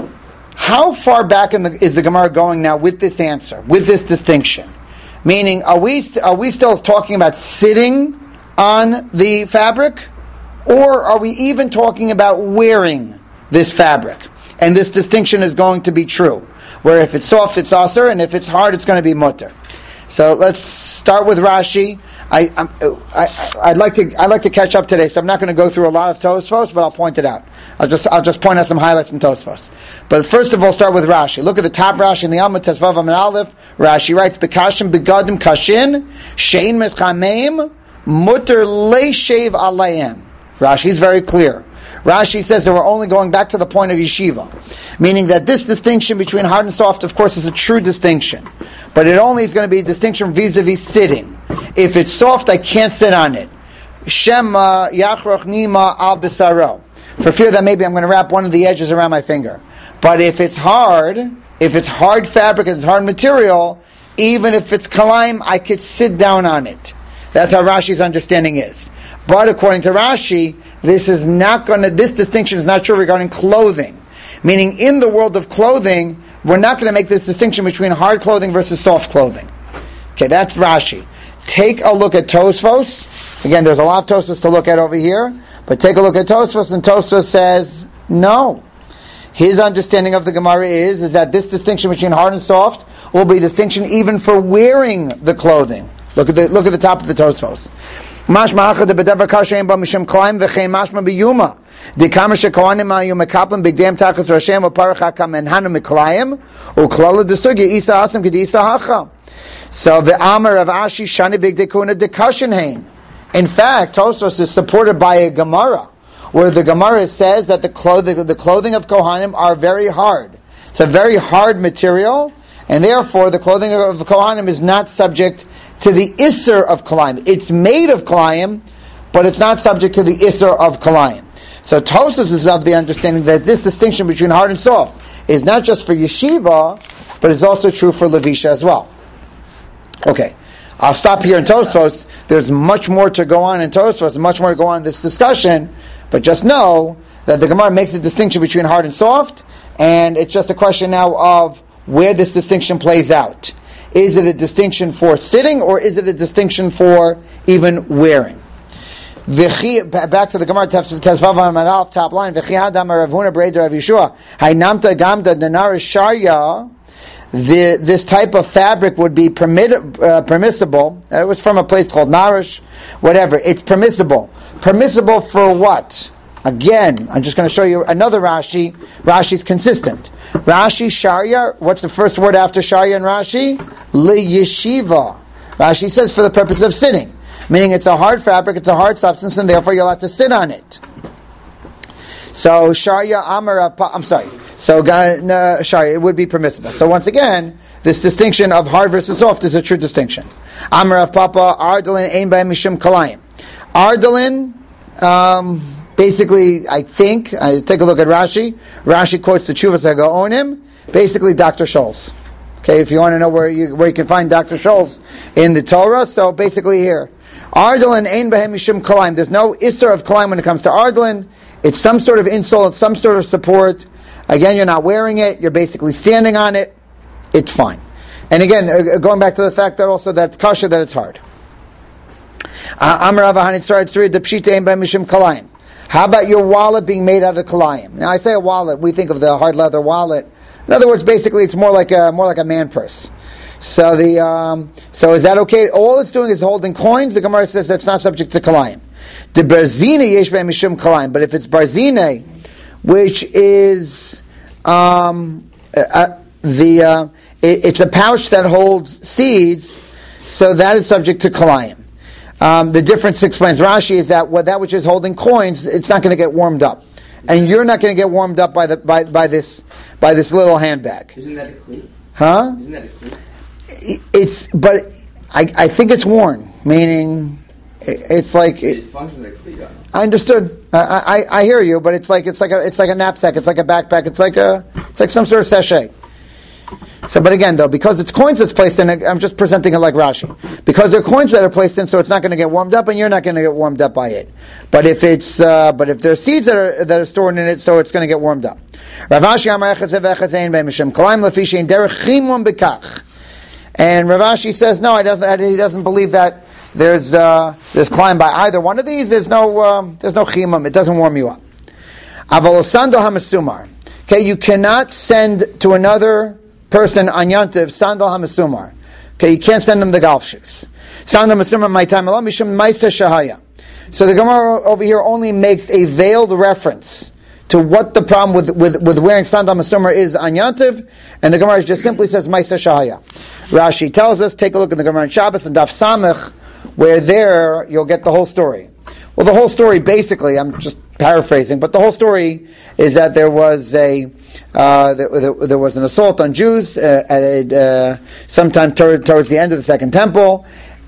How far back in the, is the Gemara going now with this answer, with this distinction? Meaning, are we st- are we still talking about sitting on the fabric? Or are we even talking about wearing this fabric? And this distinction is going to be true. Where if it's soft, it's aser, and if it's hard, it's going to be mutter. So let's start with Rashi. I, I'm, I, I'd like to I'd like to catch up today, so I'm not going to go through a lot of Tosfos, but I'll point it out. I'll just I'll just point out some highlights in Tosfos. But first of all, start with Rashi. Look at the top Rashi in the Alma Tesvav Amid Aleph. Rashi writes, "Bekashim begadim kashin shein metchameim mutter leishev alayim." Rashi is very clear. Rashi says that we're only going back to the point of yeshiva, meaning that this distinction between hard and soft, of course, is a true distinction, but it only is going to be a distinction vis-a-vis sitting. If it's soft, I can't sit on it. Shema yachroch nima al besaro, for fear that maybe I'm going to wrap one of the edges around my finger. But if it's hard, if it's hard fabric and it's hard material, even if it's kalayim, I could sit down on it. That's how Rashi's understanding is. But according to Rashi, this is not going to. This distinction is not true regarding clothing. Meaning, in the world of clothing, we're not going to make this distinction between hard clothing versus soft clothing. Okay, that's Rashi. Take a look at Tosfos. Again, there's a lot of Tosfos to look at over here, but take a look at Tosfos, and Tosfos says no. His understanding of the Gemara is is that this distinction between hard and soft will be a distinction even for wearing the clothing. Look at the look at the top of the Tosfos. Mashma achad bedavar kashem ba misham klaim v'chein mashma biyuma. The kamasha kohanim ayu mekapim bigdam tachas rashem u'parach hakam enhanu meklayim u'klala desugya isa asam k'di isa hacha. So the Amar of Ashi shani bigdekuna dekashin hein. In fact, Tosfos is supported by a Gemara, where the Gemara says that the clothing the clothing of Kohanim are very hard. It's a very hard material, and therefore the clothing of Kohanim is not subject to the Isser of Kalayim. It's made of Kalayim, but it's not subject to the Isser of Kalayim. So Tosfos is of the understanding that this distinction between hard and soft is not just for Yeshiva, but it's also true for Levisha as well. Okay, I'll stop here in Tosfos. There's much more to go on in Tosfos, much more to go on in this discussion, but just know that the Gemara makes a distinction between hard and soft, and it's just a question now of where this distinction plays out. Is it a distinction for sitting, or is it a distinction for even wearing? Back to the Gemara, Tezvav Amar top line. This type of fabric would be permit, uh, permissible. It was from a place called Narish, whatever. It's permissible. Permissible for what? Again, I'm just going to show you another Rashi. Rashi's consistent. Rashi, Sharia, what's the first word after Sharia and Rashi? Li-yeshiva. Rashi says for the purpose of sitting. Meaning it's a hard fabric, it's a hard substance, and therefore you're allowed to sit on it. So, Sharia, Amar, I'm sorry. So, uh, Sharia, it would be permissible. So once again, this distinction of hard versus soft is a true distinction. Amar of Papa, Ardalin, Ein B'hem Mishum Kalayim. Ardalin, um... basically, I think, I take a look at Rashi. Rashi quotes the Chuvas HaGaonim, basically Doctor Scholz. Okay, if you want to know where you where you can find Doctor Scholz in the Torah, so basically here. Ardalin ein behem mishum kalayim. There's no isser of kalayim when it comes to Ardalin. It's some sort of insole, it's some sort of support. Again, you're not wearing it, you're basically standing on it. It's fine. And again, uh, going back to the fact that also that's kasha, that it's hard. Amar Rav Hanitzar Tzuri the pshita ein behem mishum kalayim. How about your wallet being made out of kalayim? Now, I say a wallet, we think of the hard leather wallet. In other words, basically, it's more like a more like a man purse. So the um, so is that okay? All it's doing is holding coins. The Gemara says that's not subject to kalayim. The barzine yesh be'em mishum kalayim, but if it's barzine, which is um, a, the uh, it, it's a pouch that holds seeds, so that is subject to kalayim. Um, the difference, explains Rashi, is that what that which is holding coins, it's not going to get warmed up, and you're not going to get warmed up by the by, by this by this little handbag. Isn't that a kli? Huh? Isn't that a kli? It's but I I think it's worn, meaning it, it's like It, it, functions like kli. Yeah. I understood. I, I I hear you, but it's like it's like a it's like a knapsack. It's like a backpack. It's like a it's like some sort of sachet. So, but again, though, because it's coins that's placed in, I'm just presenting it like Rashi. Because they're coins that are placed in, so it's not going to get warmed up, and you're not going to get warmed up by it. But if it's, uh, but if there's seeds that are that are stored in it, so it's going to get warmed up. Rav Ashi Amar Echad Zevechad Zein B'Mishem Kalaim Lefi Shein Derech Chimon B'Kach. And Rav Ashi says no, he doesn't. He doesn't believe that there's uh, there's climb by either one of these. There's no um, there's no chimum. It doesn't warm you up. Aval Osando Hamasumar. Okay, you cannot send to another person on Yantiv sandal hamasumar. Okay, you can't send them the golf shoes. Sandal hamasumar my time alone mishum ma'isa shahaya. So the Gemara over here only makes a veiled reference to what the problem with with, with wearing sandal hamasumar is on Yantiv, and the Gemara just simply says ma'isa shahaya. Rashi tells us, take a look in the Gemara in Shabbos and Daf Samech, where there you'll get the whole story. Well, the whole story basically, I'm just paraphrasing, but the whole story is that there was a uh, there, there was an assault on Jews uh, at a, uh, sometime tor- towards the end of the Second Temple,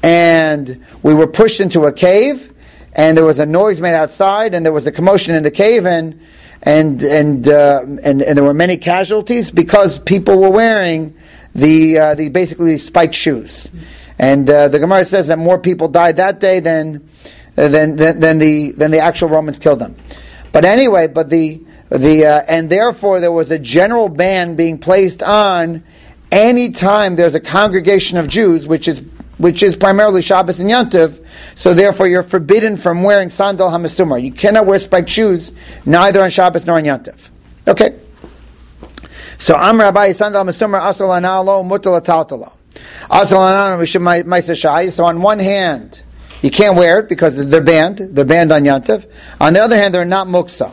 and we were pushed into a cave, and there was a noise made outside, and there was a commotion in the cave, and and and uh, and, and there were many casualties because people were wearing the uh, the basically spiked shoes, and uh, the Gemara says that more people died that day than. Than, than, than the than the actual Romans killed them. But anyway, but the the uh, and therefore there was a general ban being placed on any time there's a congregation of Jews, which is which is primarily Shabbos and Yantiv. So therefore, you're forbidden from wearing sandal hamasumar. You cannot wear spiked shoes neither on Shabbos nor on Yantiv. Okay. So Am Rabbi sandal hamasumar asal analo mutal ataltalo asal analo mishum ma'isa shai. So on one hand, you can't wear it because they're banned. They're banned on Yantiv. On the other hand, they're not muksa.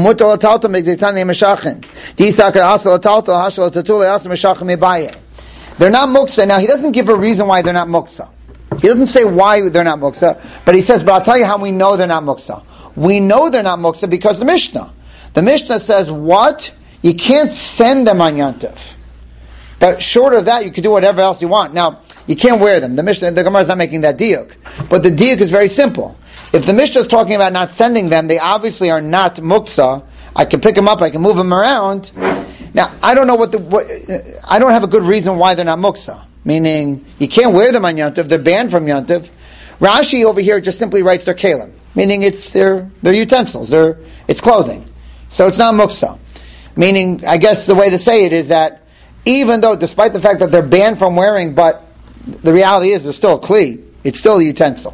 They're not muksa. Now, he doesn't give a reason why they're not muksa. He doesn't say why they're not muksa, but he says, but I'll tell you how we know they're not muksa. We know they're not muksa because the Mishnah. The Mishnah says, what? You can't send them on Yantiv. But short of that, you can do whatever else you want. Now, you can't wear them. The Mishnah, the Gemara is not making that diuk. But the diuk is very simple. If the Mishnah is talking about not sending them, they obviously are not muksa. I can pick them up, I can move them around. Now, I don't know what the, what, I don't have a good reason why they're not muksa. Meaning, you can't wear them on Yantiv, they're banned from Yantiv. Rashi over here just simply writes their kalim. Meaning it's their, their utensils, their, it's clothing. So it's not muksa. Meaning, I guess the way to say it is that even though, despite the fact that they're banned from wearing, but the reality is, they're still a kli. It's still a utensil.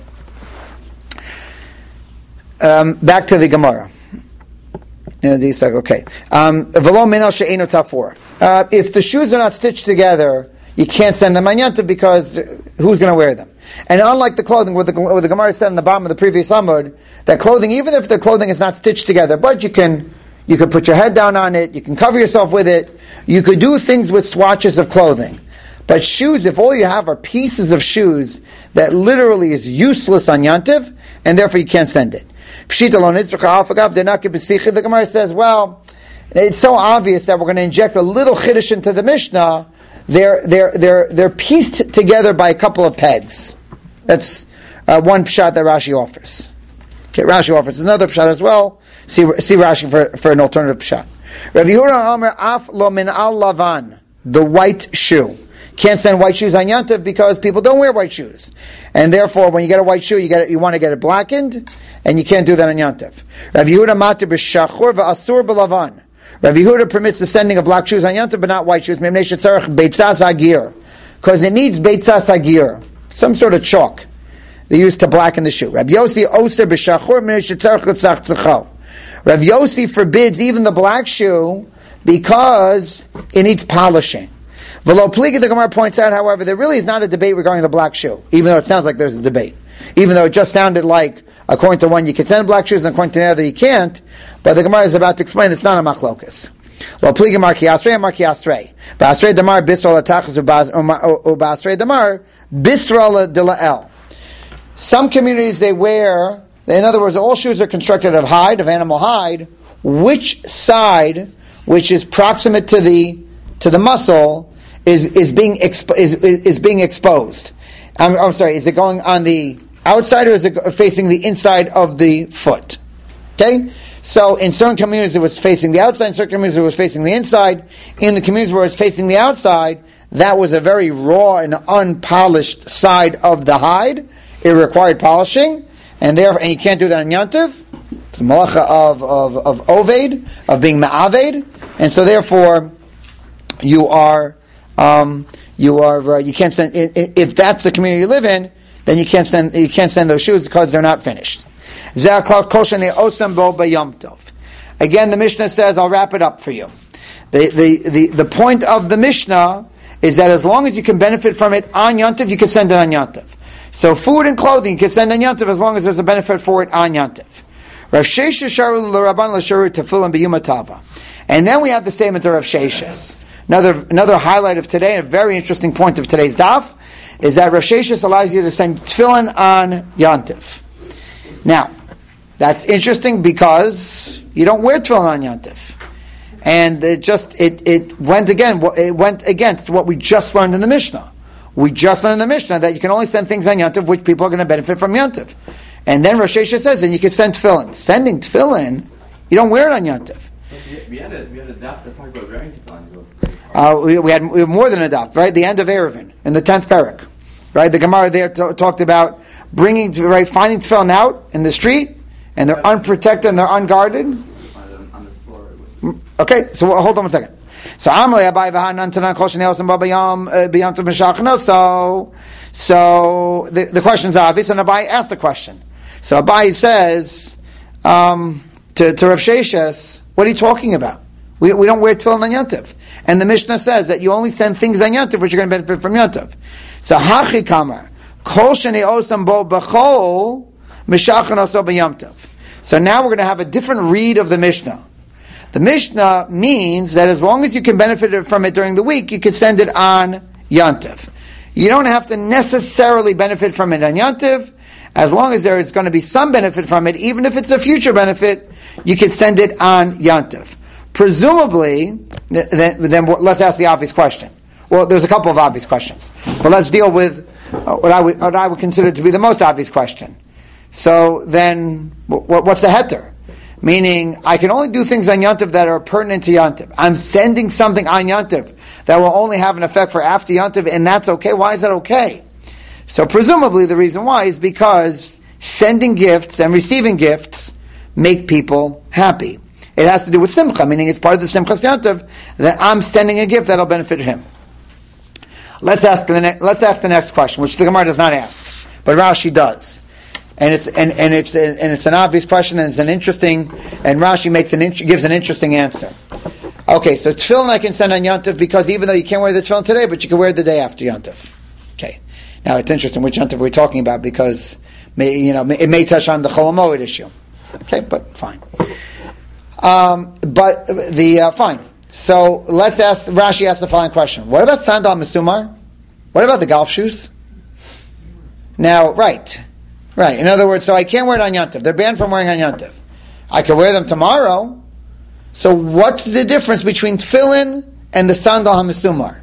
Um, back to the Gemara. Yeah, these like okay. Um, uh, if the shoes are not stitched together, you can't send them on Yantiv because who's going to wear them? And unlike the clothing, what the, what the Gemara said in the bottom of the previous Amud, that clothing, even if the clothing is not stitched together, but you can you can put your head down on it, you can cover yourself with it, you could do things with swatches of clothing. But shoes, if all you have are pieces of shoes that literally is useless on Yantiv, and therefore you can't send it. The Gemara says, well, it's so obvious that we're going to inject a little chiddush into the Mishnah. They're, they're, they're, they're pieced together by a couple of pegs. That's uh, one pshat that Rashi offers. Okay, Rashi offers another pshat as well. See, see Rashi for, for an alternative pshat. Rav Yehuda Omer af lo min al lavan, the white shoe. Can't send white shoes on Yantiv because people don't wear white shoes, and therefore, when you get a white shoe, you get it, you want to get it blackened, and you can't do that on Yantiv. Rav Yehuda matir b'shachor v'asur b'lavan. Rav Yehuda permits the sending of black shoes on Yantiv, but not white shoes. Because it needs beitzas agir, some sort of chalk they use to blacken the shoe. Rav Yossi oser b'shachor Rav Yossi forbids even the black shoe because it needs polishing. V'lo pligi, the Gemara points out, however, there really is not a debate regarding the black shoe, even though it sounds like there's a debate. Even though it just sounded like, according to one, you can send black shoes, and according to the other, you can't. But the Gemara is about to explain it's not a machlokas. Lo pliga mar ki asrei mar ki asrei. Ba'asrei damar bisra latachas u'ba'asrei damar bisra de la'el. Some communities they wear, in other words, all shoes are constructed of hide, of animal hide. Which side, which is proximate to the to the muscle, is is being expo- is, is being exposed? I'm, I'm sorry. Is it going on the outside or is it facing the inside of the foot? Okay. So in certain communities it was facing the outside. In certain communities it was facing the inside. In the communities where it's facing the outside, that was a very raw and unpolished side of the hide. It required polishing, and therefore, and you can't do that on Yantiv. It's a malacha of of of oved, of being ma'aved, and so therefore, you are um, you are uh, you can't send if that's the community you live in, then you can't send you can't send those shoes because they're not finished. Again, the Mishnah says, I'll wrap it up for you. The the the, the point of the Mishnah is that as long as you can benefit from it on Yantiv, you can send it on Yantiv. So food and clothing you can send on Yantiv as long as there's a benefit for it on Yantiv. And then we have the statement of Rav Sheshes. Another another highlight of today, a very interesting point of today's daf, is that Rav Sheshes allows you to send tefillin on Yantiv. Now, that's interesting because you don't wear tefillin on Yantiv. And it just it, it went again it went against what we just learned in the Mishnah. We just learned in the Mishnah that you can only send things on Yantiv which people are going to benefit from Yantiv. And then Rosh Hashanah says, then you can send tefillin. Sending tefillin, you don't wear it on Yantiv. We had a, we had a daf that talked about wearing tefillin. Uh, we, we, had, we had more than a daf, right? The end of Erevin, in the tenth parak. Right? The Gemara there t- talked about bringing, to, right, finding tefillin out in the street, and they're unprotected and they're unguarded. Okay, so hold on a second. So Amalei Abai v'Hanan Tanan Kol Shnei Osam B'Bayam B'Yam Tov Meshachno. So, so the the question's obvious, and Abai asked the question. So Abai says um, to to Rav Sheshes, "What are you talking about? We we don't wear tefillin on Yantiv." And the Mishnah says that you only send things on Yantiv which are going to benefit from Yantiv. So Hachi Kamar Kol Shnei Osam Bo B'Chol Meshachno So B'Yam Tov. So now we're going to have a different read of the Mishnah. The Mishnah means that as long as you can benefit from it during the week, you can send it on Yantiv. You don't have to necessarily benefit from it on Yantiv. As long as there is going to be some benefit from it, even if it's a future benefit, you can send it on Yantiv. Presumably, then, then let's ask the obvious question. Well, there's a couple of obvious questions, but let's deal with what I would, what I would consider to be the most obvious question. So then, what's the heter? Meaning, I can only do things on Yantiv that are pertinent to Yantiv. I'm sending something on Yantiv that will only have an effect for after Yantiv, and that's okay. Why is that okay? So presumably the reason why is because sending gifts and receiving gifts make people happy. It has to do with Simcha, meaning it's part of the Simchas Yantiv that I'm sending a gift that'll benefit him. Let's ask the ne- let's ask the next question, which the Gemara does not ask, but Rashi does. And it's and, and it's and it's an obvious question, and it's an interesting. And Rashi makes an gives an interesting answer. Okay, so tefillin I can send on Yantiv because even though you can't wear the tefillin today, but you can wear it the day after Yantiv. Okay, now it's interesting which Yantiv we're talking about because may, you know it may touch on the Chol HaMoed issue. Okay, but fine. Um, but the uh, fine. So let's ask. Rashi asked the following question: what about sandal mesumar? What about the golf shoes? Now, right. Right. In other words, so I can't wear it on Yantiv. They're banned from wearing on Yantiv. I can wear them tomorrow. So what's the difference between tefillin and the sandal hamesumar?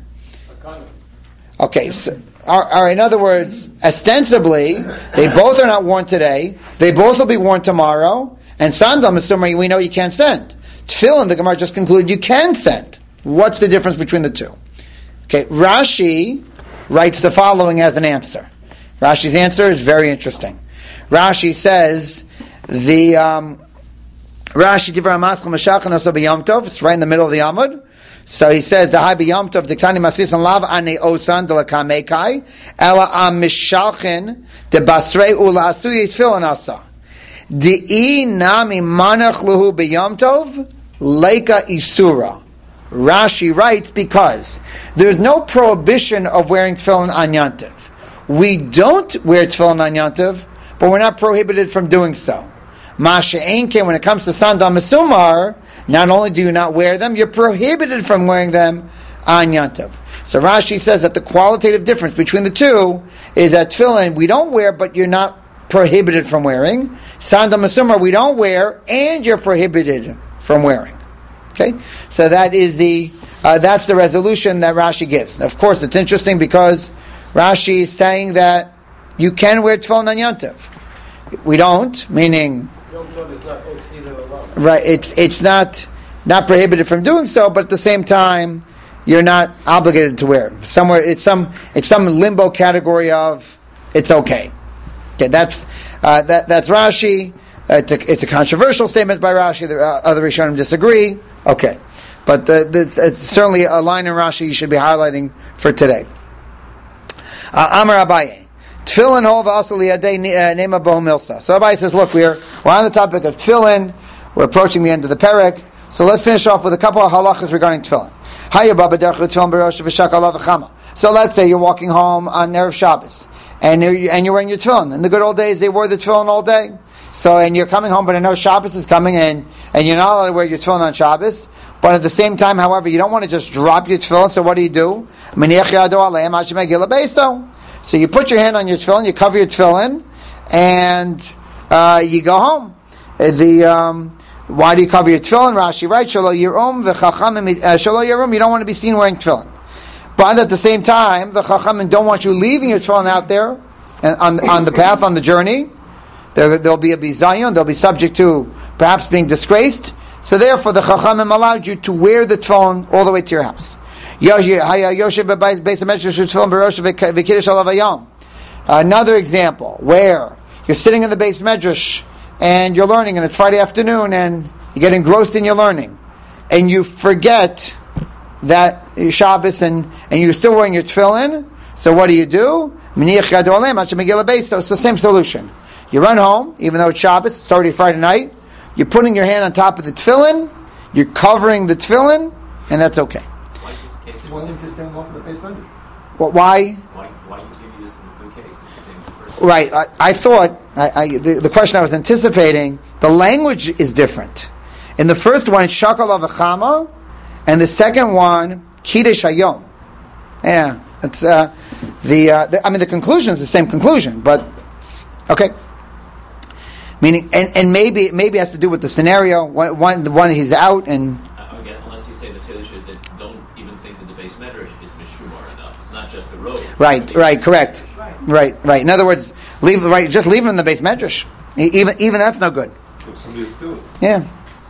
Okay. So, all right. In other words, ostensibly, they both are not worn today. They both will be worn tomorrow. And sandal hamesumar, we know you can't send. Tefillin, the Gemara just concluded you can send. What's the difference between the two? Okay. Rashi writes the following as an answer. Rashi's answer is very interesting. Rashi says the um, Rashi Divrei Maschil Meshachan Oso B'Yom Tov. It's right in the middle of the Amud. So he says the Hai B'Yom Tov Diktani Masis and Lav Ane Osan De LaKamekai Ela Am Mishalchin De Basrei Ula Asuyi Tefillin Asa Di'i Nami Manach Luhu B'Yom Tov Leika Isura. Rashi writes because there's no prohibition of wearing tefillin on Yantiv. We don't wear tefillin on Yantiv, but we're not prohibited from doing so. Masha Einke, when it comes to Sandal Mesumar, not only do you not wear them, you're prohibited from wearing them on Yantav. So Rashi says that the qualitative difference between the two is that tefillin we don't wear, but you're not prohibited from wearing. Sandal Mesumar we don't wear, and you're prohibited from wearing. Okay, so that is the uh, that's the resolution that Rashi gives. Of course, it's interesting because Rashi is saying that you can wear tefillin on Yantav. We don't, meaning right. It's it's not not prohibited from doing so, but at the same time, you're not obligated to wear it. Somewhere, it's some it's some limbo category of it's okay. Okay, that's uh, that that's Rashi. Uh, it's, a, it's a controversial statement by Rashi. The uh, other Rishonim disagree. Okay, but the, the, it's certainly a line in Rashi you should be highlighting for today. Uh, Amar Abaye, Tefillin hov also liyadei nema bohu milsa. So Abaye says, look, we're we're on the topic of tefillin. We're approaching the end of the perek. So let's finish off with a couple of halachas regarding tefillin. So let's say you're walking home on Erev Shabbos, and you're, and you're wearing your tefillin. In the good old days, they wore the tefillin all day. So, and you're coming home, but I know Shabbos is coming in, and you're not allowed to wear your tefillin on Shabbos. But at the same time, however, you don't want to just drop your tefillin. So what do you do? So you put your hand on your tefillin, you cover your tefillin, and uh, you go home. The um, Why do you cover your tefillin? Rashi writes, Shelo yirum v'chachamim, Shelo yirum, you don't want to be seen wearing tefillin. But at the same time, the chachamim don't want you leaving your tefillin out there on, on the path, on the journey. There, there'll be a bizayon, they'll be subject to perhaps being disgraced. So therefore, the chachamim allowed you to wear the tefillin all the way to your house. Another example, where you're sitting in the Beis Medrash, and you're learning, and it's Friday afternoon, and you get engrossed in your learning, and you forget that Shabbos, and, and you're still wearing your tefillin. So what do you do? So it's the same solution. You run home, even though it's Shabbos, it's already Friday night. You're putting your hand on top of the tefillin, you're covering the tefillin, and that's okay. Why is this case? Why didn't you just stand off the Beis Medrash? Well, why? Why? Why you give you this in the case? It's the same person. Right. I, I thought I, I, the, the question I was anticipating. The language is different. In the first one, it's shakal avachama, and the second one, kiddush hayom. Yeah, it's uh, the, uh, the. I mean, the conclusion is the same conclusion, but okay. Meaning, and, and maybe maybe it has to do with the scenario. One, one, the one he's out, and uh, again, unless you say the kiddush is that don't even think that the Beis Medrash is mishumar enough. It's not just the road. Right, right, correct. Right. right, right. In other words, leave right. Just leave him in the Beis Medrash. Even even that's no good. Somebody's doing. Yeah,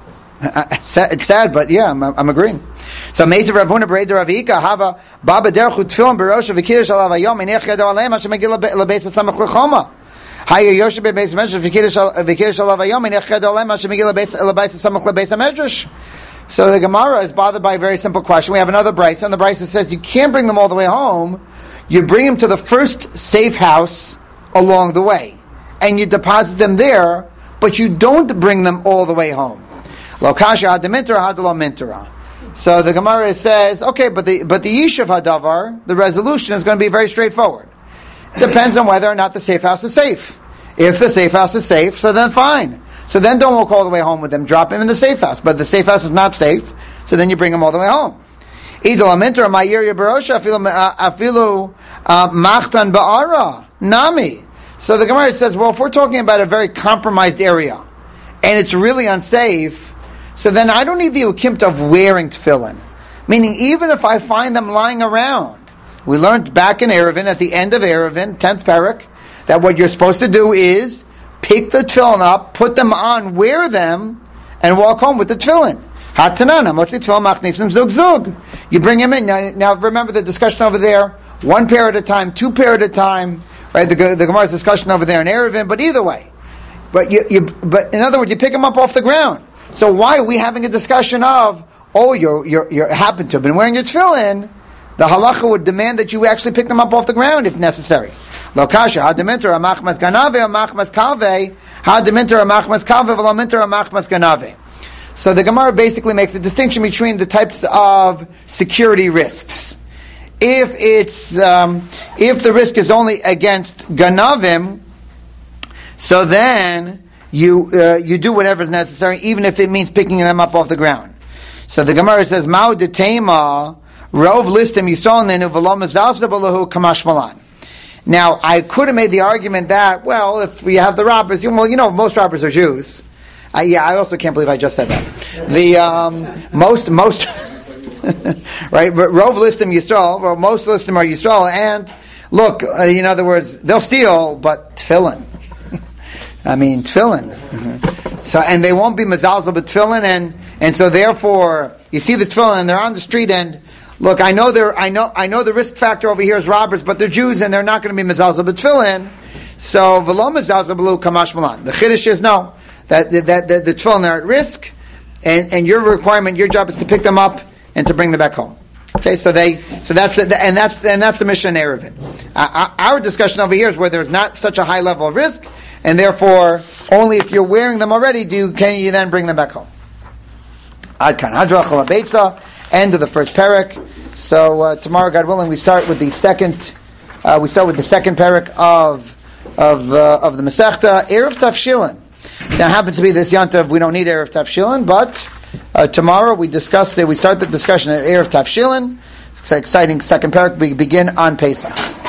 it's sad, but yeah, I'm, I'm agreeing. So Meiser Ravuna Breder Ravika Hava Baba Derchu Tefillin Berosha V'Kiddush Alav Hayom Einech Yado Aleim Hashem Megil LeBeis Tzamach Lechoma. Haya Yoshe Beis Medrash V'Kiddush Alav Hayom Einech Yado Aleim Hashem Megil LeBeis Tzamach LeBeis Medrash. So the Gemara is bothered by a very simple question. We have another brayso, and the brayso says you can't bring them all the way home. You bring them to the first safe house along the way, and you deposit them there, but you don't bring them all the way home. Lo kasha hadamintara hadalo mintara. So the Gemara says, okay, but the but the yishuv hadavar, the resolution is going to be very straightforward. It depends on whether or not the safe house is safe. If the safe house is safe, so then fine. So then don't walk all the way home with them. Drop them in the safe house. But the safe house is not safe, so then you bring them all the way home. Idol aminter ma'yirya barosha afilu machtan ba'ara nami. So the Gemara says, well, if we're talking about a very compromised area, and it's really unsafe, so then I don't need the ukimt of wearing tefillin. Meaning, even if I find them lying around, we learned back in Erevin, at the end of Erevin, tenth parak, that what you're supposed to do is pick the tefillin up, put them on, wear them, and walk home with the tefillin. You bring them in. Now, now remember the discussion over there, one pair at a time, two pair at a time, right? The, the Gemara's discussion over there in Erevin, but either way. But you, you, but in other words, you pick them up off the ground. So why are we having a discussion of, oh, you you you happen to have been wearing your tefillin? The halacha would demand that you actually pick them up off the ground if necessary. Lo kasha hadaminter amachmas ganave amachmas kalve hadaminter amachmas kalve v'laminter amachmas ganave. So the Gemara basically makes a distinction between the types of security risks. If it's um, if the risk is only against ganavim, so then you uh, you do whatever is necessary, even if it means picking them up off the ground. So the Gemara says, "Ma'u detema rov listim yisrael nenu v'lo mezalzel b'lahu kamash malan." Now, I could have made the argument that, well, if we have the robbers, you, well, you know, most robbers are Jews. I, yeah, I also can't believe I just said that. The um, most most right, rov listim yisrael, well, most listim are Yisrael, and look, uh, in other words, they'll steal, but tefillin. I mean, tefillin. Mm-hmm. So, and they won't be mezalzel but tefillin, and and so therefore, you see the tefillin, and they're on the street, and look, I know they're, I know, I know the risk factor over here is robbers, but they're Jews, and they're not going to be mezalzel but tefillin. So, v'lo mezalzel b'lu kamash malan. The chiddush is no, that that, that, that the tefillin are at risk, and and your requirement, your job is to pick them up and to bring them back home. Okay, so they, so that's the, and that's and that's the Mishnah Eruvin. Uh, our discussion over here is where there's not such a high level of risk, and therefore only if you're wearing them already do you, can you then bring them back home. Ad kan hadrach beitza, end of the first parak. So uh, tomorrow, God willing, we start with the second. Uh, we start with the second parak of of uh, of the Masechta Erev Tafshilin. Now, it happens to be this Yantav. We don't need Erev Tafshilin, but uh, tomorrow we discuss. Uh, we start the discussion at Erev Tafshilin. It's an exciting second parak. We begin on Pesach.